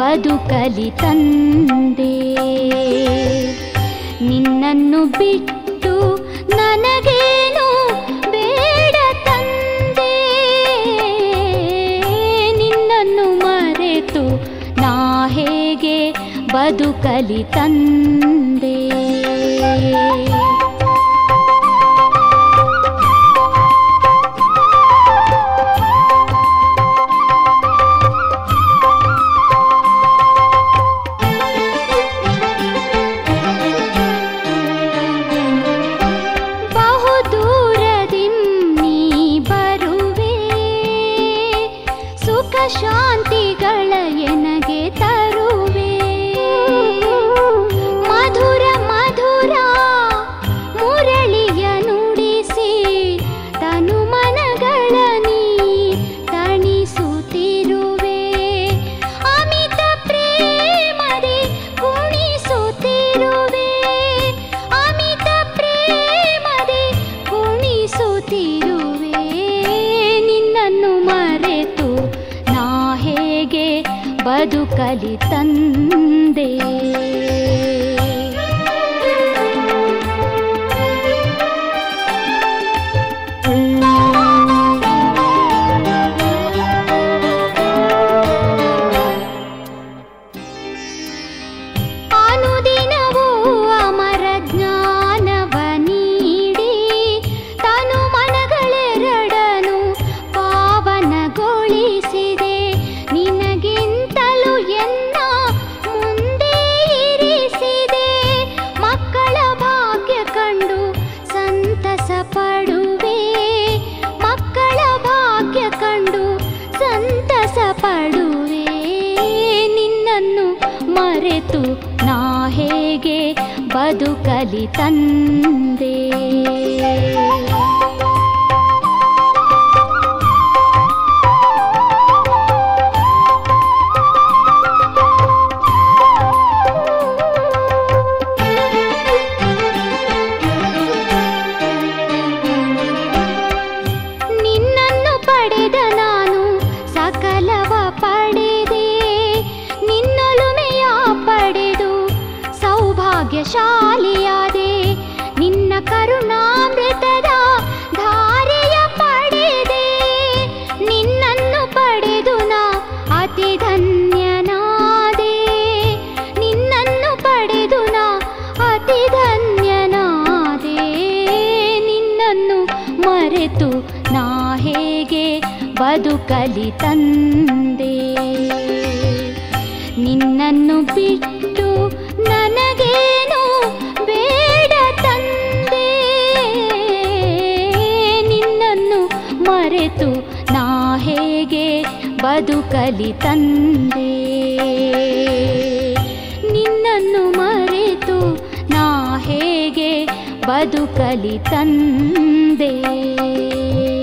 ಬದುಕಲಿ ತಂದೆ. ನಿನ್ನನ್ನು ಬಿಟ್ಟು ನನಗೇನು ಬೇಡ ತಂದೆ, ನಿನ್ನನ್ನು ಮರೆತು ನಾ ಹೇಗೆ ಬದುಕಲಿ ತಂದೆ. ಶಾಂತಿಗಳ ಎನಗೆ ತರುವೆ, ಮಧುರ ಮಧುರ ಮುರಳಿಯ ನುಡಿಸಿ ತನು ಮನಗಳ ನೀ ತಣಿಸುತ್ತಿರುವೆ. ಅಮಿತ ಪ್ರೇಮದೆ ಕುಣಿಸುತ್ತಿರುವೆ, ಅಮಿತ ಪ್ರೇಮದೆ ಕುಣಿಸುತ್ತಿರುವೆ. ನಿನ್ನನ್ನು ಮರೆತು ಹೇಗೆ ಬದುಕಲಿ ತಂದೆ. ಅನುದಿನವೂ ಅಮರ ಜ್ಞಾನವ ನೀಡಿ ತನು ಮನಗಳೆರಡನು ಪಾವನಗೊಳಿಸಿದೆ. ನಿನಗಿಂತಲೂ ಎನ್ನ ಮುಂದೆ ಇರಿಸಿದೆ. ಮಕ್ಕಳ ಭಾಗ್ಯ ಕಂಡು ಸಂತಸ ಪಡುವೆ, ಮಕ್ಕಳ ಭಾಗ್ಯ ಕಂಡು ಸಂತಸ ಪಡುವೆ. ನಿನ್ನನ್ನು ಮರೆತು ನಾ ಹೇಗೆ ಬದುಕಲಿ ತಂದೆ. ನಿನ್ನನ್ನು ಪಡೆದ ನಾನು ಸಕಲವ ಪಡೆದೆ, ನಿನ್ನೊಲುಮೆಯ ಪಡೆದು ಸೌಭಾಗ್ಯಶಾಲಿಯಾದೆ. ನಿನ್ನ ಕರುಣಾಮೃತದ ಧಾರೆಯ ಪಡೆದೆ, ನಿನ್ನನ್ನು ಪಡೆದು ನಾ ಅತಿ ಧನ್ಯನಾದೆ. ನಿನ್ನನ್ನು ಪಡೆದು ನಾ ಅತಿ ಧನ್ಯನಾದೆ. ನಿನ್ನನ್ನು ಮರೆತು ನಾ ಹೇಗೆ ಬದುಕಲಿ ತಂದೆ. ನಿನ್ನನ್ನು ಬಿಟ್ಟು ನನಗೇನು ಬೇಡ ತಂದೆ, ನಿನ್ನನ್ನು ಮರೆತು ನಾ ಹೇಗೆ ಬದುಕಲಿ ತಂದೆ. ನಿನ್ನನ್ನು ಮರೆತು ನಾ ಹೇಗೆ ಬದುಕಲಿ ತಂದೆ.